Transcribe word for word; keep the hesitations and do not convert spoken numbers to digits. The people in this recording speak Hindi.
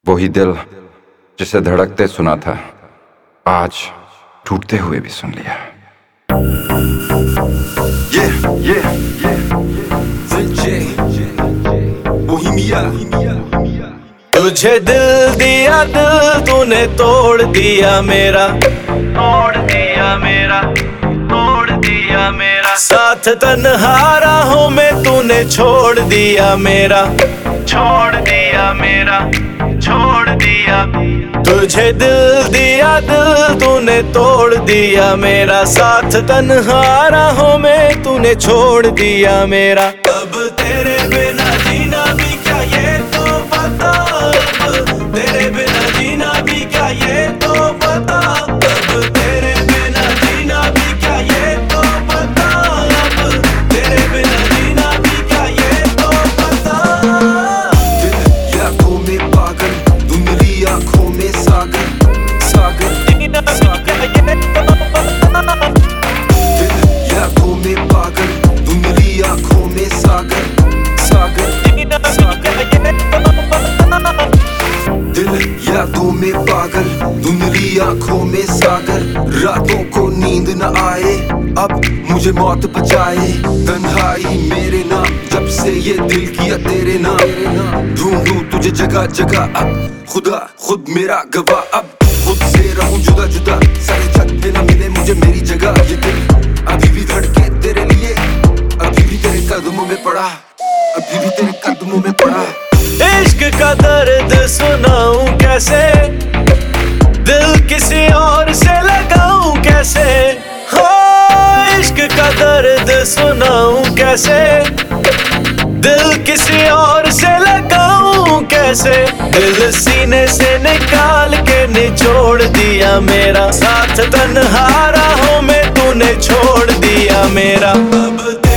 वही दिल जिसे धड़कते सुना था, आज टूटते हुए भी सुन लिया। Yeah, yeah, yeah, Bohemia. तुझे दिल दिया, दिल तूने तोड़ दिया मेरा, तोड़ दिया मेरा, तोड़ दिया मेरा। साथ तन्हा राहों में तूने छोड़ दिया मेरा, छोड़ दिया मेरा, छोड़ दिया। तुझे दिल दिया, दिल तूने तोड़ दिया मेरा। साथ तन्हा राहों में तूने छोड़ दिया मेरा। अब तेरे बिना जीना भी क्या ये तो बता, अब तेरे बिना जीना भी क्या ये तो बता, अब तेरे बिना जीना भी क्या ये तो बता, अब तेरे बिना जीना भी क्या ये तो बता। दिल यादों में पागल, धुंधली आंखों में सागर, सागर, सागर। दिल यादों में पागल, धुंधली आंखों में सागर, सागर, सागर। दिल यादों में पागल, धुंधली आंखों में सागर। रातों को नींद न आए, अब मुझे मौत बचाए। तन्हाई मेरे नाम, जब से ये दिल किया तेरे नाम। ढूंढूं तुझे जगह जगह, अब खुदा खुद मेरा गवाह। अब खुद से रहूं जुदा जुदा, सारे जग में न मिले मुझे मेरी जगह। ये दिल अभी भी धड़के तेरे लिए, अभी भी तेरे कदमों में पड़ा, अभी भी तेरे कदमों में पड़ा। इश्क का दर्द सुनाऊं कैसे, दिल किसी और से लगाऊं कैसे। हो इश्क का दर्द सुनाऊं कैसे, दिल किसी और से लगाऊं कैसे। दिल सीने से निकाल के निचोड़ दिया मेरा। साथ तन्हा राहों में तूने छोड़ दिया मेरा। अब